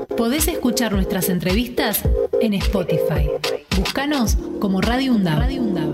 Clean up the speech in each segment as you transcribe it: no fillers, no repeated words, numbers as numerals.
Podés escuchar nuestras entrevistas en Spotify. Búscanos como Radio UNDAB.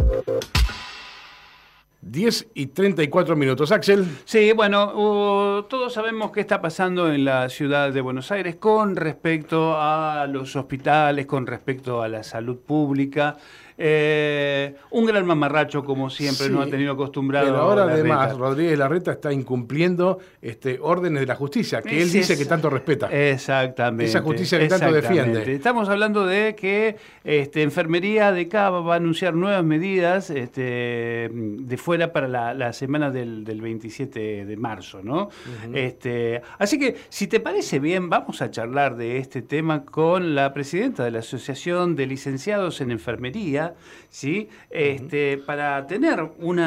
10:34. Axel. Sí, bueno, todos sabemos qué está pasando en la ciudad de Buenos Aires con respecto a los hospitales, con respecto a la salud pública. Un gran mamarracho, como siempre, Sí, nos ha tenido acostumbrado. Pero ahora Larreta. además Rodríguez Larreta está incumpliendo órdenes de la justicia, que él dice que tanto respeta. Exactamente. Esa justicia que tanto defiende. Estamos hablando de que Enfermería de Cava va a anunciar nuevas medidas de fuera para la semana del 27 de marzo, ¿no? Uh-huh. Así que, si te parece bien, vamos a charlar de este tema con la presidenta de la Asociación de Licenciados en Enfermería, ¿sí? Para tener un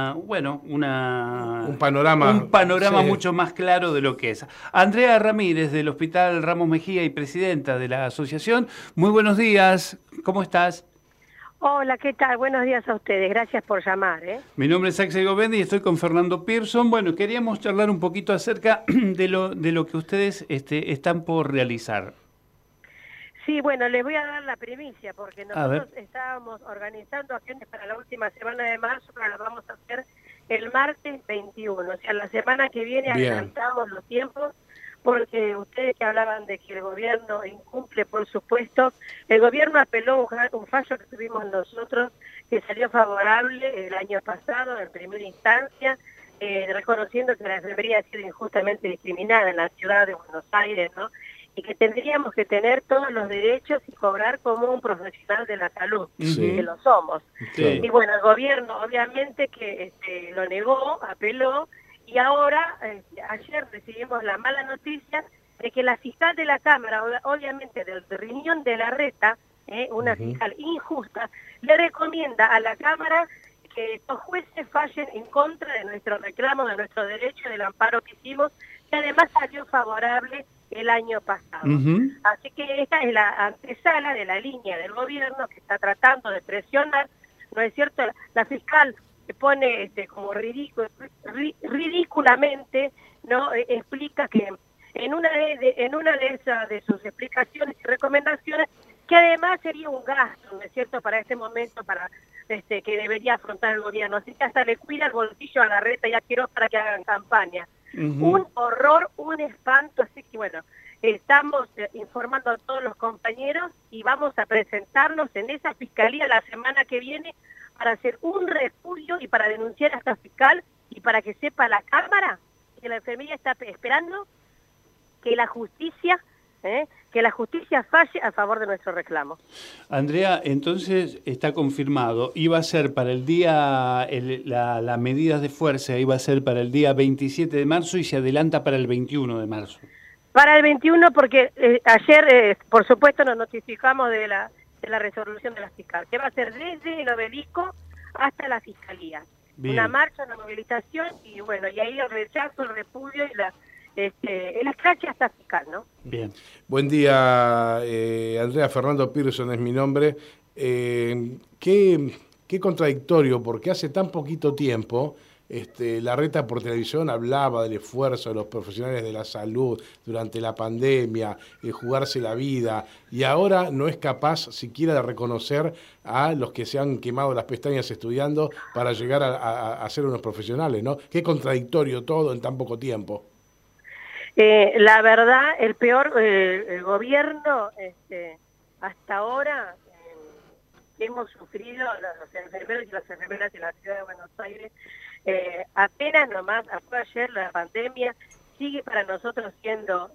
panorama sí, mucho más claro de lo que es. Andrea Ramírez, del Hospital Ramos Mejía y presidenta de la asociación, muy buenos días, ¿cómo estás? Hola, ¿qué tal? Buenos días a ustedes, gracias por llamar. Mi nombre es Axel Govendi y estoy con Fernando Pearson. Bueno, queríamos charlar un poquito acerca de lo que ustedes están por realizar. Sí, bueno, les voy a dar la primicia, porque nosotros estábamos organizando acciones para la última semana de marzo, pero las vamos a hacer el martes 21, o sea, la semana que viene. Adelantamos los tiempos, porque ustedes que hablaban de que el gobierno incumple, por supuesto, el gobierno apeló un fallo que tuvimos nosotros, que salió favorable el año pasado, en primera instancia, reconociendo que la enfermería ha sido injustamente discriminada en la ciudad de Buenos Aires, ¿no? Y que tendríamos que tener todos los derechos y cobrar como un profesional de la salud, que lo somos. Sí. Y bueno, el gobierno obviamente que lo negó, apeló, y ahora, ayer recibimos la mala noticia de que la fiscal de la Cámara, obviamente del riñón de Larreta, una fiscal injusta, le recomienda a la Cámara que estos jueces fallen en contra de nuestro reclamo, de nuestro derecho, del amparo que hicimos, que además salió favorable el año pasado. Así que esta es la antesala de la línea del gobierno que está tratando de presionar, ¿no es cierto? La fiscal pone como ridículamente, ¿no? Explica que en una de sus explicaciones y recomendaciones, que además sería un gasto, ¿no es cierto?, para este momento, para que debería afrontar el gobierno. Así que hasta le cuida el bolsillo a Larreta y a Quiroz para que hagan campaña. Un horror, un espanto. Así que bueno, estamos informando a todos los compañeros y vamos a presentarnos en esa fiscalía la semana que viene para hacer un repudio y para denunciar a esta fiscal, y para que sepa la Cámara que la enfermería está esperando que la justicia falle a favor de nuestro reclamo. Andrea, entonces está confirmado, iba a ser para el día, la medida de fuerza iba a ser para el día 27 de marzo y se adelanta para el 21 de marzo. Para el 21, porque ayer, por supuesto, nos notificamos de la resolución de la fiscal, que va a ser desde el obelisco hasta la fiscalía. Bien. Una marcha, una movilización, y bueno, y ahí el rechazo, el repudio y el escrache hasta fiscal, ¿no? Bien. Buen día, Andrea. Fernando Pearson es mi nombre. Qué contradictorio, porque hace tan poquito tiempo Larreta por televisión hablaba del esfuerzo de los profesionales de la salud durante la pandemia, de jugarse la vida, y ahora no es capaz siquiera de reconocer a los que se han quemado las pestañas estudiando para llegar a ser unos profesionales, ¿no? Qué contradictorio todo en tan poco tiempo. La verdad, el peor el gobierno hasta ahora que hemos sufrido los enfermeros y las enfermeras de la ciudad de Buenos Aires, apenas nomás, fue ayer la pandemia, sigue para nosotros siendo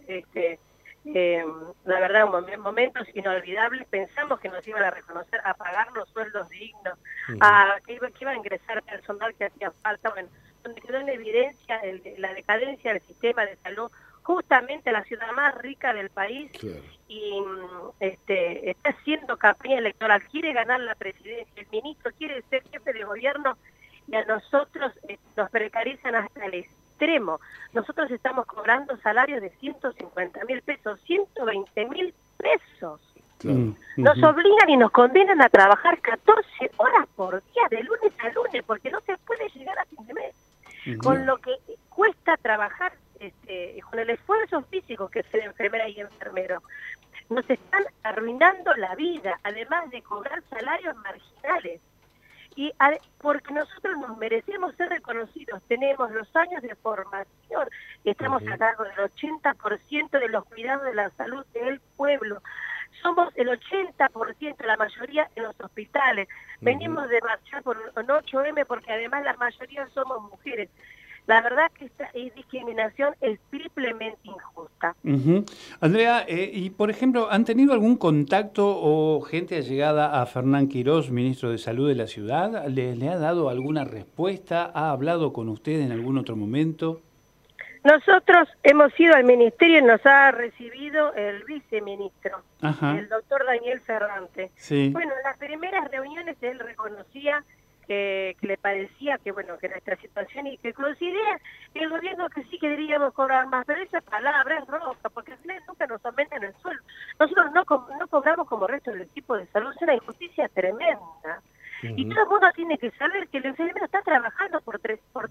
la verdad momentos inolvidables. Pensamos que nos iban a reconocer, a pagar los sueldos dignos, que iba a ingresar personal que hacía falta, bueno, donde quedó en evidencia la decadencia del sistema de salud, justamente la ciudad más rica del país. Claro. Y está haciendo campaña electoral, quiere ganar la presidencia, el ministro quiere ser jefe de gobierno, y a nosotros nos precarizan hasta el extremo. Nosotros estamos cobrando salarios de 150.000 pesos, 120.000 pesos. Claro. Nos obligan y nos condenan a trabajar 14 horas por día, de lunes a lunes, porque no se puede llegar a fin de mes. Con lo que cuesta trabajar con el esfuerzo físico que es ser enfermera y enfermero, nos están arruinando la vida, además de cobrar salarios marginales. Y porque nosotros nos merecemos ser reconocidos, tenemos los años de formación, estamos a cargo del 80% de los cuidados de la salud del pueblo. Somos el 80%, la mayoría en los hospitales. Venimos de marchar por un 8M porque además la mayoría somos mujeres. La verdad que esta discriminación es triplemente injusta. Andrea, y por ejemplo, ¿han tenido algún contacto o gente allegada a Fernán Quirós, ministro de Salud de la ciudad? ¿Le ha dado alguna respuesta? ¿Ha hablado con usted en algún otro momento? Nosotros hemos ido al ministerio y nos ha recibido el viceministro, el doctor Daniel Ferrante. Sí. Bueno, en las primeras reuniones él reconocía que le parecía que que nuestra situación y que considera el gobierno que sí que deberíamos cobrar más, pero esa palabra es roja, porque al final nunca nos aumentan el sueldo. Nosotros no cobramos como el resto del equipo de salud, es una injusticia tremenda. Y todo el mundo tiene que saber que el enfermero está trabajando por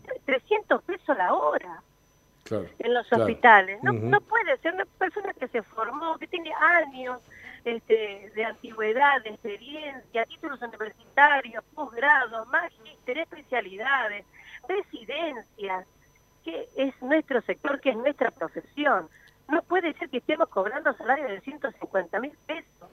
300 pesos la hora. Claro, en los hospitales. No puede ser una persona que se formó, que tiene años de antigüedad, de experiencia, títulos universitarios, posgrados, magíster, especialidades, residencias, que es nuestro sector, que es nuestra profesión. No puede ser que estemos cobrando salarios de 150.000 pesos,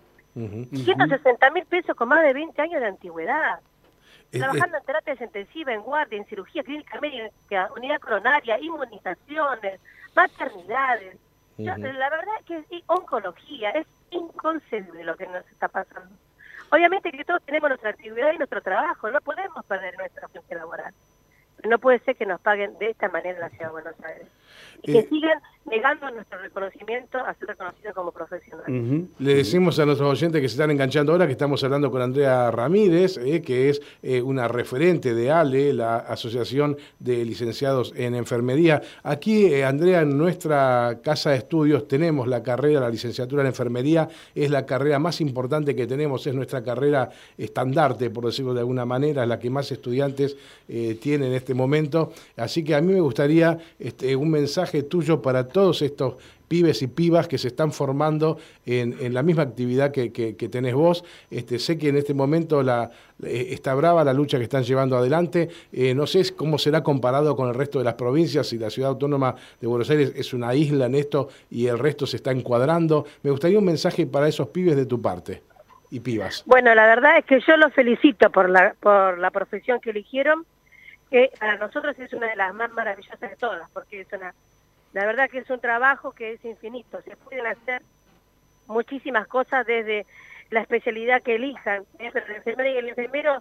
160.000 pesos con más de 20 años de antigüedad. Trabajando en terapia intensiva, en guardia, en cirugía clínica médica, unidad coronaria, inmunizaciones, maternidades. La verdad que oncología, es inconcebible lo que nos está pasando. Obviamente que todos tenemos nuestra actividad y nuestro trabajo, no podemos perder nuestra fuente laboral. No puede ser que nos paguen de esta manera en la Ciudad de Buenos Aires. Y que sigan negando nuestro reconocimiento a ser reconocidos como profesionales. Le decimos a nuestros oyentes que se están enganchando ahora que estamos hablando con Andrea Ramírez, que es una referente de ALE, la Asociación de Licenciados en Enfermería. Aquí, Andrea, en nuestra casa de estudios tenemos la carrera, la licenciatura en Enfermería, es la carrera más importante que tenemos, es nuestra carrera estandarte, por decirlo de alguna manera, es la que más estudiantes tienen en este momento. Así que a mí me gustaría un mensaje tuyo para todos estos pibes y pibas que se están formando en la misma actividad que tenés vos. Sé que en este momento está brava la lucha que están llevando adelante. No sé cómo será comparado con el resto de las provincias, si la Ciudad Autónoma de Buenos Aires es una isla en esto y el resto se está encuadrando. Me gustaría un mensaje para esos pibes de tu parte y pibas. Bueno, la verdad es que yo los felicito por la profesión que eligieron, que para nosotros es una de las más maravillosas de todas, porque la verdad que es un trabajo que es infinito, se pueden hacer muchísimas cosas desde la especialidad que elijan, pero el enfermero y el enfermero,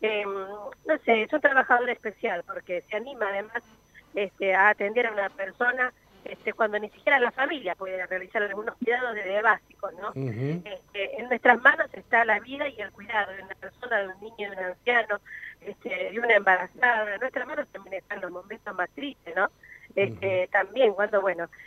no sé, es un trabajador especial, porque se anima además a atender a una persona cuando ni siquiera la familia puede realizar algunos cuidados desde básicos, ¿no? En nuestras manos está la vida y el cuidado de una persona, de un niño, de un anciano, de una embarazada. En nuestras manos también están los momentos más tristes, ¿no? También cuando,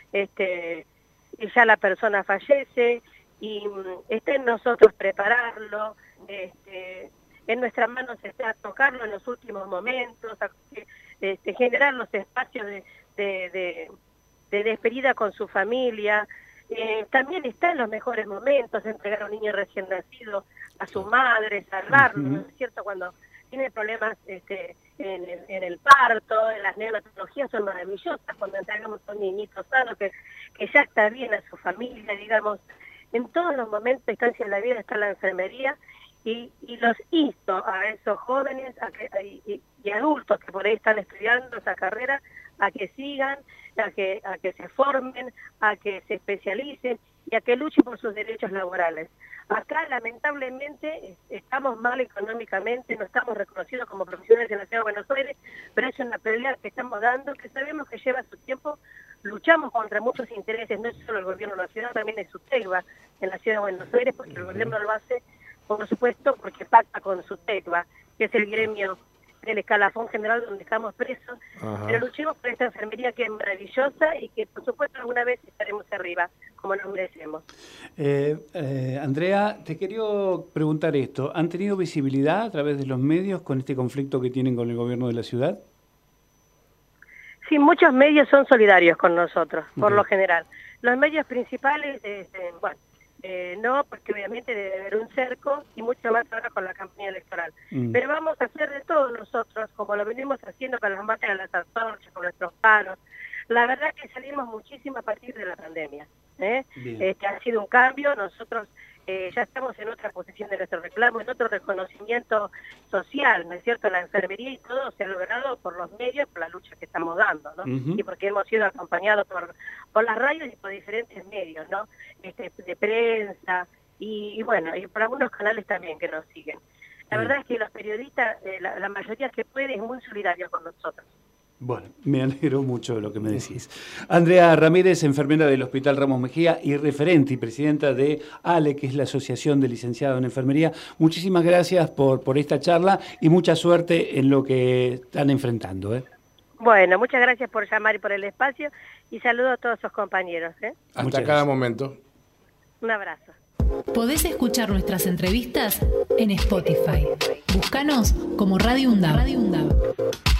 ya la persona fallece y está en nosotros prepararlo, en nuestras manos está tocarlo en los últimos momentos, generar los espacios de despedida con su familia. También está en los mejores momentos entregar a un niño recién nacido a su madre, salvarlo, ¿no es cierto? Cuando tiene problemas en el parto, en las neonatologías son maravillosas, cuando entregamos a un niñito sano que ya está bien, a su familia, digamos. En todos los momentos de estancia en la vida está la enfermería, y los insto a esos jóvenes y adultos que por ahí están estudiando esa carrera a que sigan, a que se formen, a que se especialicen y a que luchen por sus derechos laborales. Acá lamentablemente estamos mal económicamente, no estamos reconocidos como profesionales en la Ciudad de Buenos Aires, pero es una pelea que estamos dando, que sabemos que lleva su tiempo. Luchamos contra muchos intereses, no es solo el gobierno de la ciudad, también es SUTECBA en la Ciudad de Buenos Aires, porque el gobierno lo hace, por supuesto, porque pacta con SUTECBA, que es el gremio del escalafón general donde estamos presos. Pero luchemos por esta enfermería que es maravillosa y que, por supuesto, alguna vez estaremos arriba, como nos merecemos. Andrea, te quería preguntar esto. ¿Han tenido visibilidad a través de los medios con este conflicto que tienen con el gobierno de la ciudad? Sí, muchos medios son solidarios con nosotros, por lo general. Los medios principales, no, porque obviamente debe haber un cerco y mucho más ahora con la campaña electoral. Pero vamos a hacer de todo nosotros, como lo venimos haciendo con las marchas de las antorchas, con nuestros paros. La verdad que salimos muchísimo a partir de la pandemia. Ha sido un cambio, nosotros ya estamos en otra posición de nuestro reclamo, en otro reconocimiento social, ¿no es cierto? La enfermería y todo se ha logrado por los medios, por la lucha que estamos dando, ¿no? Y porque hemos sido acompañados por las radios y por diferentes medios, ¿no? De prensa y bueno, y por algunos canales también que nos siguen. La verdad es que los periodistas, la mayoría que puede, es muy solidario con nosotros. Bueno, me alegro mucho de lo que me decís. Andrea Ramírez, enfermera del Hospital Ramos Mejía y referente y presidenta de ALE, que es la Asociación de Licenciados en Enfermería. Muchísimas gracias por esta charla y mucha suerte en lo que están enfrentando. Bueno, muchas gracias por llamar y por el espacio y saludo a todos sus compañeros. Hasta cada momento. Un abrazo. Podés escuchar nuestras entrevistas en Spotify. Búscanos como Radio UNDAV.